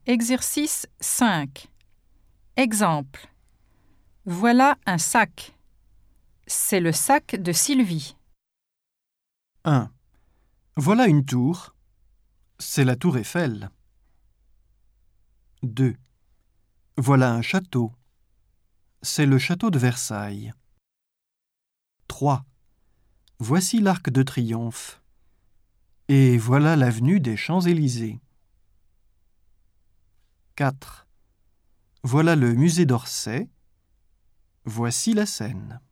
Exercice 5. Exemple. Voilà un sac. C'est le sac de Sylvie. 1. Voilà une tour. C'est la tour Eiffel. 2. Voilà un château. C'est le château de Versailles. 3. Voici l'Arc de Triomphe. Et voilà l'avenue des Champs-Élysées. 4. Voilà le musée d'Orsay. Voici la Seine.